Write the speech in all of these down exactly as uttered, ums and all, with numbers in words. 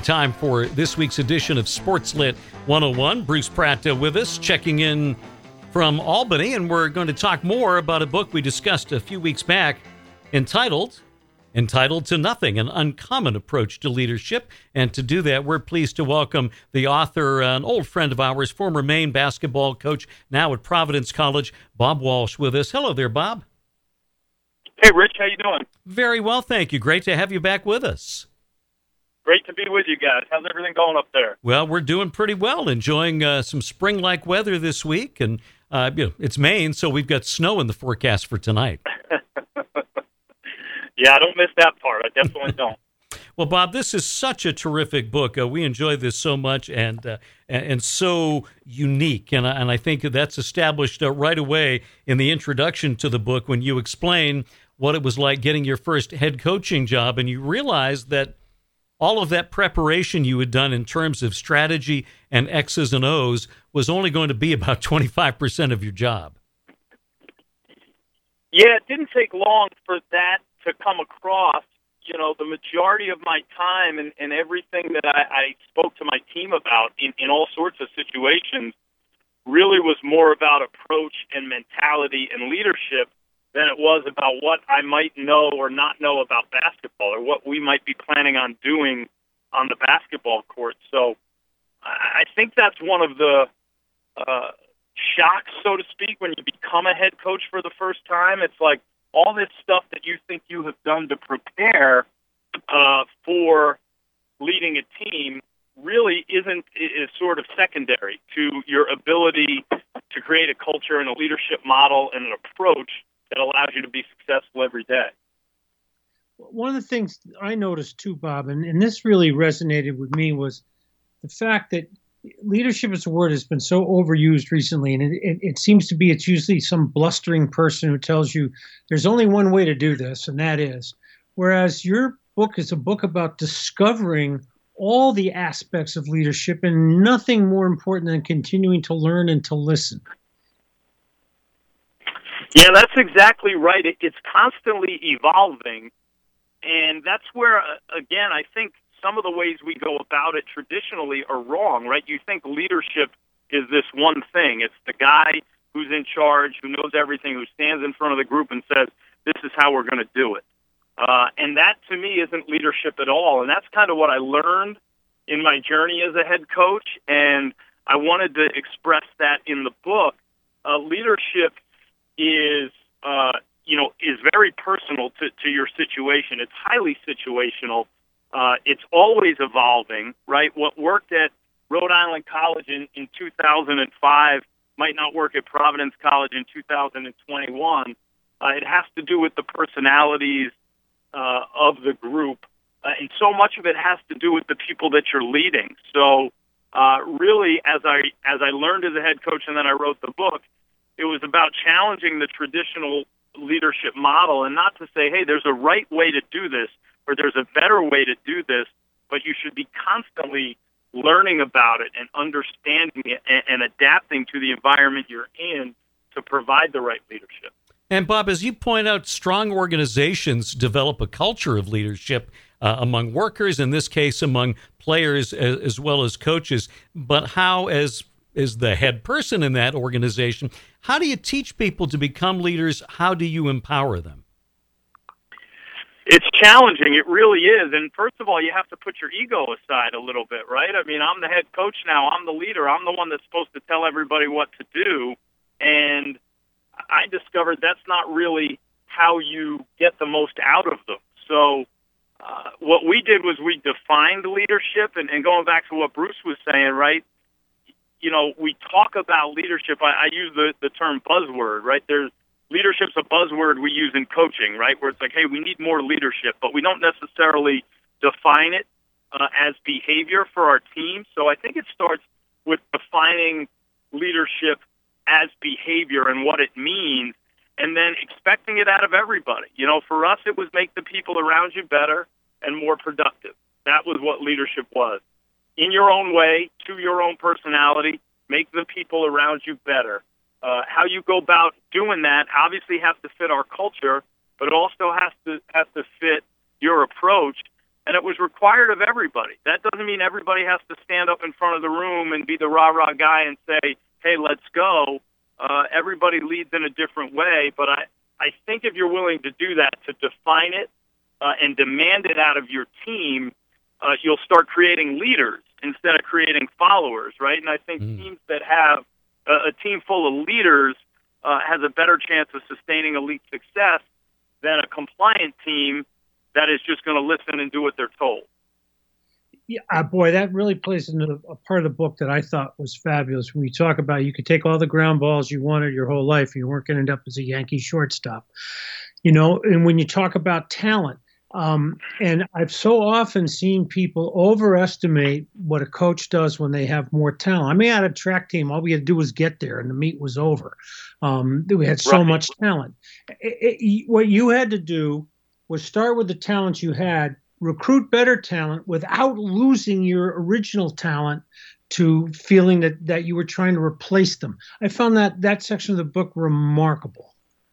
time for this week's edition of SportsLit one oh one. Bruce Pratt uh, with us, checking in from Albany, and we're going to talk more about a book we discussed a few weeks back entitled Entitled to Nothing, An Uncommon Approach to Leadership. And to do that, we're pleased to welcome the author, an old friend of ours, former Maine basketball coach, now at Providence College, Bob Walsh, with us. Hello there, Bob. Hey, Rich, how you doing? Very well, thank you. Great to have you back with us. Great to be with you guys. How's everything going up there? Well, we're doing pretty well, enjoying uh, some spring-like weather this week. And uh, you know, it's Maine, so we've got snow in the forecast for tonight. Yeah, I don't miss that part. I definitely don't. Well, Bob, this is such a terrific book. Uh, we enjoy this so much and uh, and, and so unique. And, and I think that's established uh, right away in the introduction to the book when you explain what it was like getting your first head coaching job. And you realized that all of that preparation you had done in terms of strategy and X's and O's was only going to be about twenty-five percent of your job. Yeah, it didn't take long for that to come across. You know, the majority of my time and, and everything that I, I spoke to my team about in, in all sorts of situations really was more about approach and mentality and leadership than it was about what I might know or not know about basketball or what we might be planning on doing on the basketball court. So I think that's one of the uh, shocks, so to speak, when you become a head coach for the first time. It's like, all this stuff that you think you have done to prepare uh, for leading a team really isn't is sort of secondary to your ability to create a culture and a leadership model and an approach that allows you to be successful every day. One of the things I noticed too, Bob, and, and this really resonated with me, was the fact that leadership as a word has been so overused recently, and it, it, it seems to be it's usually some blustering person who tells you there's only one way to do this, and that is. Whereas your book is a book about discovering all the aspects of leadership, and nothing more important than continuing to learn and to listen. Yeah, that's exactly right. It, it's constantly evolving, and that's where, again, I think some of the ways we go about it traditionally are wrong, right? You think leadership is this one thing. It's the guy who's in charge, who knows everything, who stands in front of the group and says, this is how we're going to do it. Uh, and that, to me, isn't leadership at all. And that's kind of what I learned in my journey as a head coach, and I wanted to express that in the book. Uh, leadership is, uh, you know, is very personal to, to your situation. It's highly situational. Uh, it's always evolving, right? What worked at Rhode Island College in, in two thousand five might not work at Providence College in two thousand twenty-one. Uh, it has to do with the personalities uh, of the group, uh, and so much of it has to do with the people that you're leading. So uh, really, as I as I learned as a head coach and then I wrote the book, it was about challenging the traditional leadership model and not to say, hey, there's a right way to do this, or there's a better way to do this, but you should be constantly learning about it and understanding it and, and adapting to the environment you're in to provide the right leadership. And Bob, as you point out, strong organizations develop a culture of leadership uh, among workers, in this case among players as, as well as coaches. But how, as as the head person in that organization, how do you teach people to become leaders? How do you empower them? It's challenging. It really is. And first of all, you have to put your ego aside a little bit, right? I mean, I'm the head coach now. I'm the leader. I'm the one that's supposed to tell everybody what to do. And I discovered that's not really how you get the most out of them. So uh, what we did was we defined leadership. And, and going back to what Bruce was saying, right, you know, we talk about leadership. I, I use the, the term buzzword, right? There's Leadership's a buzzword we use in coaching, right, where it's like, hey, we need more leadership, but we don't necessarily define it uh, as behavior for our team. So I think it starts with defining leadership as behavior and what it means, and then expecting it out of everybody. You know, for us, it was make the people around you better and more productive. That was what leadership was. In your own way, to your own personality, make the people around you better. Uh, how you go about doing that obviously has to fit our culture, but it also has to has to fit your approach. and it was required of everybody. That doesn't mean everybody has to stand up in front of the room and be the rah-rah guy and say, hey, let's go. Uh, everybody leads in a different way, but I, I think if you're willing to do that, to define it uh, and demand it out of your team, uh, you'll start creating leaders instead of creating followers, right? And I think mm. teams that have a, a team full of leaders uh, has a better chance of sustaining elite success than a compliant team that is just going to listen and do what they're told. Yeah, uh, boy, that really plays into a part of the book that I thought was fabulous. When you talk about you could take all the ground balls you wanted your whole life, you weren't going to end up as a Yankee shortstop. You know, and when you talk about talent, um, and I've so often seen people overestimate what a coach does when they have more talent. I mean, I had a track team, all we had to do was get there, and the meet was over. Um, we had so right. much talent. It, it, what you had to do was start with the talent you had, recruit better talent without losing your original talent to feeling that, that you were trying to replace them. I found that that section of the book remarkable.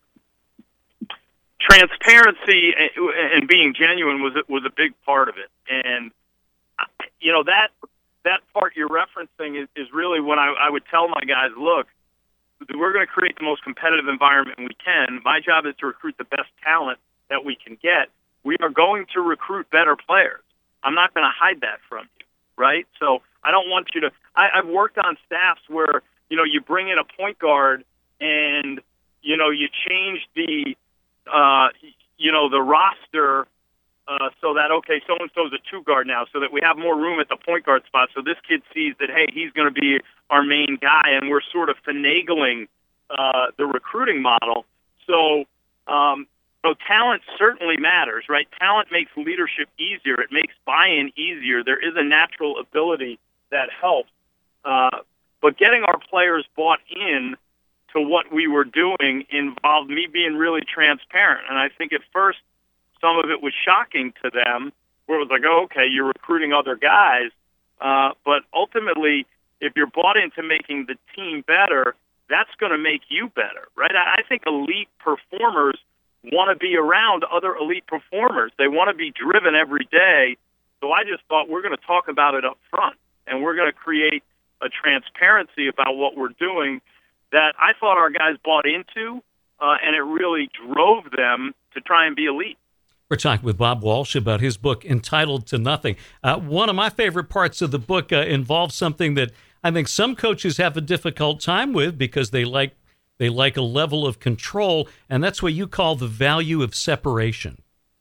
Transparency and being genuine was was a big part of it. And, you know, that that part you're referencing is, is really when I, I would tell my guys, look, we're going to create the most competitive environment we can. My job is to recruit the best talent that we can get. We are going to recruit better players. I'm not going to hide that from you, right? So I don't want you to I, I've worked on staffs where, you know, you bring in a point guard and, you know, you change the, uh, you know, the roster uh, so that, okay, so-and-so's a two-guard now, so that we have more room at the point guard spot. So this kid sees that, hey, he's going to be our main guy, and we're sort of finagling uh, the recruiting model. So, um, So talent certainly matters, right? Talent makes leadership easier. It makes buy-in easier. There is a natural ability that helps. Uh, but getting our players bought in to what we were doing involved me being really transparent. And I think at first some of it was shocking to them, where it was like, oh, okay, you're recruiting other guys. Uh, but ultimately, if you're bought into making the team better, that's going to make you better, right? I, I think elite performers want to be around other elite performers. They want to be driven every day. So I just thought we're going to talk about it up front, and we're going to create a transparency about what we're doing that I thought our guys bought into, uh, and it really drove them to try and be elite. We're talking with Bob Walsh about his book, Entitled to Nothing. Uh, one of my favorite parts of the book uh, involves something that I think some coaches have a difficult time with because they like They like a level of control, and that's what you call the value of separation.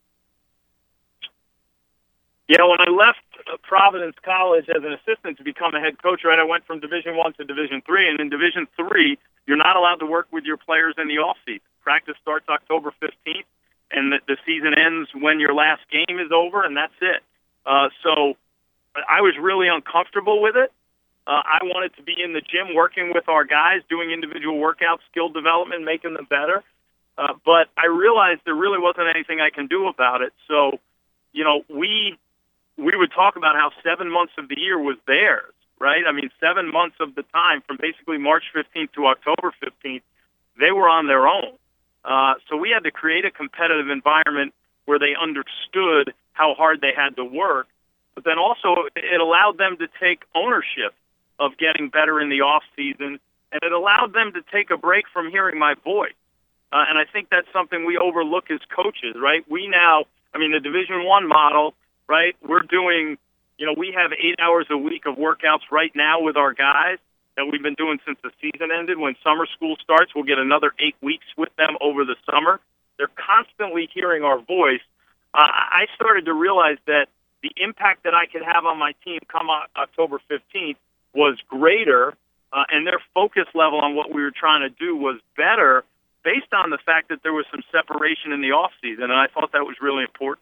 Yeah, when I left Providence College as an assistant to become a head coach, right, I went from Division One to Division Three, and in Division Three, you're not allowed to work with your players in the off season. Practice starts October fifteenth, and the, the season ends when your last game is over, and that's it. Uh, so I was really uncomfortable with it. Uh, I wanted to be in the gym working with our guys, doing individual workouts, skill development, making them better. Uh, but I realized there really wasn't anything I can do about it. So, you know, we we would talk about how seven months of the year was theirs, right? I mean, seven months of the time, from basically March fifteenth to October fifteenth, they were on their own. Uh, so we had to create a competitive environment where they understood how hard they had to work. But then also it allowed them to take ownership of getting better in the off season, and it allowed them to take a break from hearing my voice. Uh, and I think that's something we overlook as coaches, right? We now, I mean, the Division One model, right? We're doing, you know, we have eight hours a week of workouts right now with our guys that we've been doing since the season ended. When summer school starts, we'll get another eight weeks with them over the summer. They're constantly hearing our voice. Uh, I started to realize that the impact that I could have on my team come October fifteenth was greater, uh, and their focus level on what we were trying to do was better based on the fact that there was some separation in the offseason, and I thought that was really important.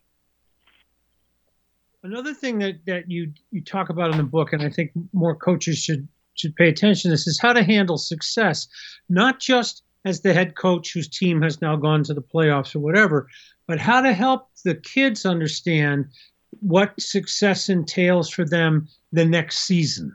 Another thing that, that you, you talk about in the book, and I think more coaches should, should pay attention to this, is how to handle success, not just as the head coach whose team has now gone to the playoffs or whatever, but how to help the kids understand what success entails for them the next season.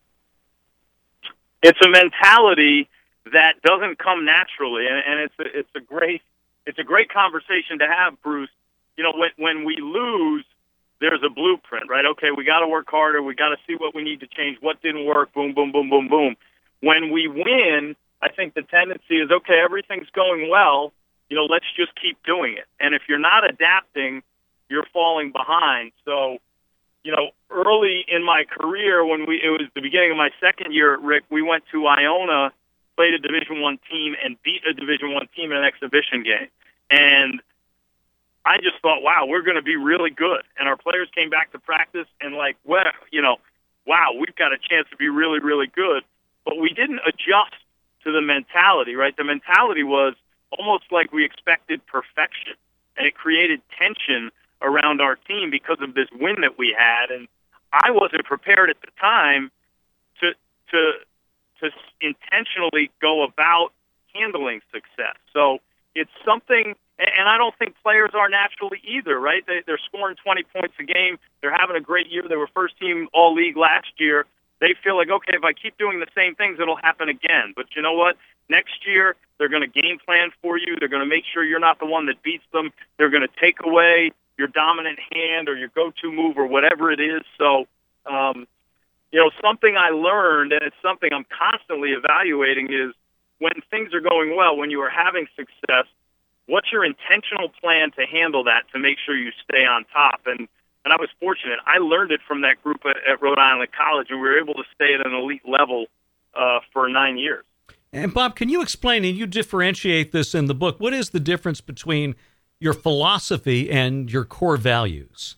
It's a mentality that doesn't come naturally, and, and it's a, it's a great it's a great conversation to have, Bruce. You know, when when we lose, there's a blueprint, right? Okay, we got to work harder. We got to see what we need to change. What didn't work? Boom, boom, boom, boom, boom. When we win, I think the tendency is, okay, everything's going well. You know, let's just keep doing it. And if you're not adapting, you're falling behind. So, you know, early in my career, when we it was the beginning of my second year at Rick, we went to Iona, played a Division One team, and beat a Division One team in an exhibition game. And I just thought, wow, we're going to be really good. And our players came back to practice and like, well, you know, wow, we've got a chance to be really, really good. But we didn't adjust to the mentality, right? The mentality was almost like we expected perfection, and it created tension around our team because of this win that we had. And I wasn't prepared at the time to to to intentionally go about handling success. So it's something, and I don't think players are naturally either, right? They, they're scoring twenty points a game. They're having a great year. They were first team all-league last year. They feel like, okay, if I keep doing the same things, it'll happen again. But you know what? Next year, they're going to game plan for you. They're going to make sure you're not the one that beats them. They're going to take away your dominant hand or your go-to move or whatever it is. So, um, you know, something I learned, and it's something I'm constantly evaluating, is when things are going well, when you are having success, what's your intentional plan to handle that to make sure you stay on top? And and I was fortunate. I learned it from that group at, at Rhode Island College, and we were able to stay at an elite level uh, for nine years. And Bob, can you explain, and you differentiate this in the book, what is the difference between your philosophy and your core values?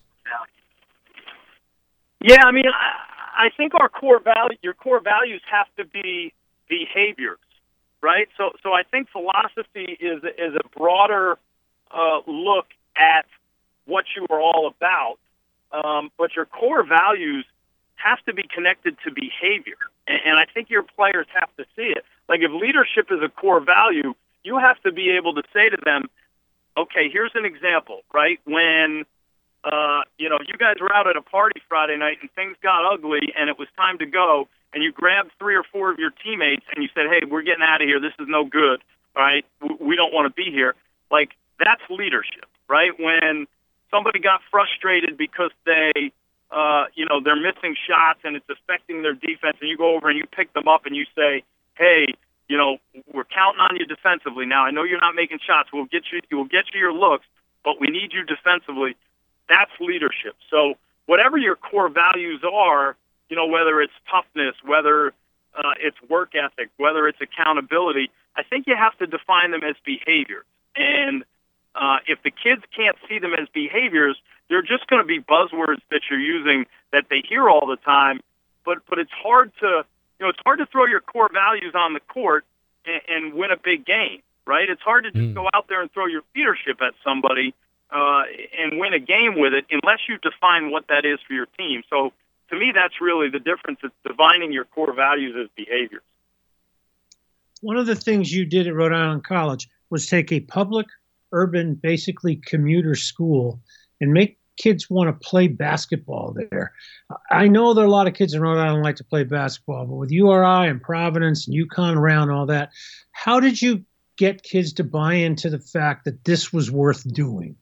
Yeah, I mean, I, I think our core value, your core values have to be behaviors, right? So, so I think philosophy is is a broader uh, look at what you are all about, um, but your core values have to be connected to behavior, and, and I think your players have to see it. Like if leadership is a core value, you have to be able to say to them, okay, here's an example, right? When, uh, you know, you guys were out at a party Friday night and things got ugly and it was time to go, and you grabbed three or four of your teammates and you said, hey, we're getting out of here. This is no good, all right? We don't want to be here. Like, that's leadership, right? When somebody got frustrated because they, uh, you know, they're missing shots and it's affecting their defense, and you go over and you pick them up and you say, hey, you know, we're counting on you defensively. Now, I know you're not making shots. We'll get you, we'll get you your looks, but we need you defensively. That's leadership. So whatever your core values are, you know, whether it's toughness, whether uh, it's work ethic, whether it's accountability, I think you have to define them as behaviors. And uh, if the kids can't see them as behaviors, they're just going to be buzzwords that you're using that they hear all the time. But but it's hard to You know, it's hard to throw your core values on the court and, and win a big game, right? It's hard to just mm. go out there and throw your leadership at somebody uh, and win a game with it unless you define what that is for your team. So to me, that's really the difference. It's defining your core values as behaviors. One of the things you did at Rhode Island College was take a public, urban, basically commuter school and make kids want to play basketball there. I know there are a lot of kids in Rhode Island like to play basketball, but with U R I and Providence and UConn around all that, how did you get kids to buy into the fact that this was worth doing?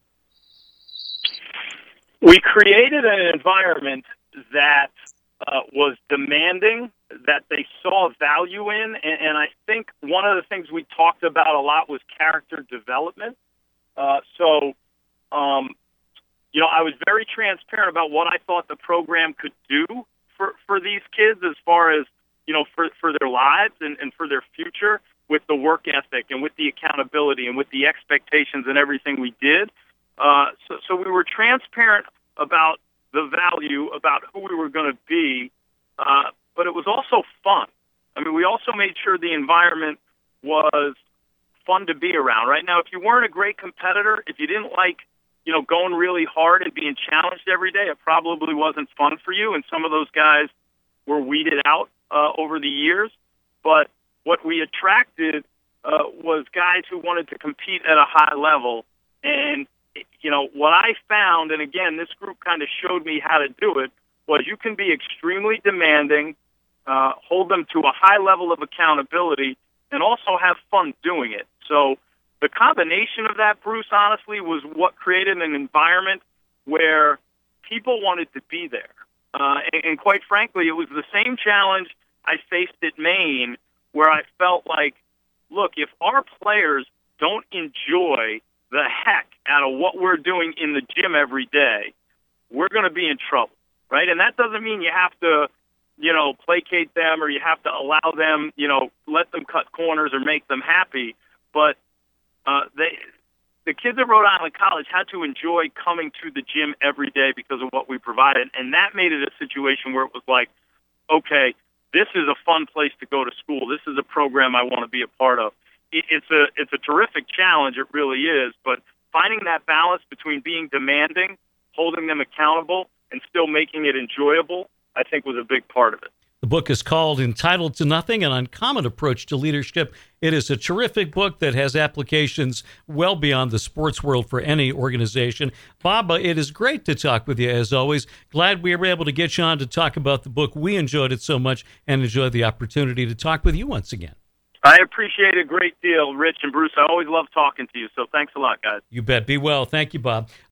We created an environment that uh, was demanding, that they saw value in, and, and I think one of the things we talked about a lot was character development. Uh, so, um, You know, I was very transparent about what I thought the program could do for, for these kids as far as, you know, for, for their lives and, and for their future, with the work ethic and with the accountability and with the expectations and everything we did. Uh, so, so we were transparent about the value, about who we were going to be, uh, but it was also fun. I mean, we also made sure the environment was fun to be around. Right now, if you weren't a great competitor, if you didn't like, you know, going really hard and being challenged every day, it probably wasn't fun for you. And some of those guys were weeded out uh, over the years. But what we attracted uh, was guys who wanted to compete at a high level. And, you know, what I found, and again, this group kind of showed me how to do it, was you can be extremely demanding, uh, hold them to a high level of accountability, and also have fun doing it. So the combination of that, Bruce, honestly, was what created an environment where people wanted to be there. Uh, and, and quite frankly, it was the same challenge I faced at Maine, where I felt like, look, if our players don't enjoy the heck out of what we're doing in the gym every day, we're going to be in trouble, right? And that doesn't mean you have to, you know, placate them or you have to allow them, you know, let them cut corners or make them happy. But uh, they, the kids at Rhode Island College had to enjoy coming to the gym every day because of what we provided. And that made it a situation where it was like, okay, this is a fun place to go to school. This is a program I want to be a part of. It, it's a it's a terrific challenge. It really is. But finding that balance between being demanding, holding them accountable, and still making it enjoyable, I think was a big part of it. The book is called Entitled to Nothing, An Uncommon Approach to Leadership. It is a terrific book that has applications well beyond the sports world for any organization. Bob, it is great to talk with you, as always. Glad we were able to get you on to talk about the book. We enjoyed it so much and enjoyed the opportunity to talk with you once again. I appreciate it a great deal, Rich and Bruce. I always love talking to you, so thanks a lot, guys. You bet. Be well. Thank you, Bob.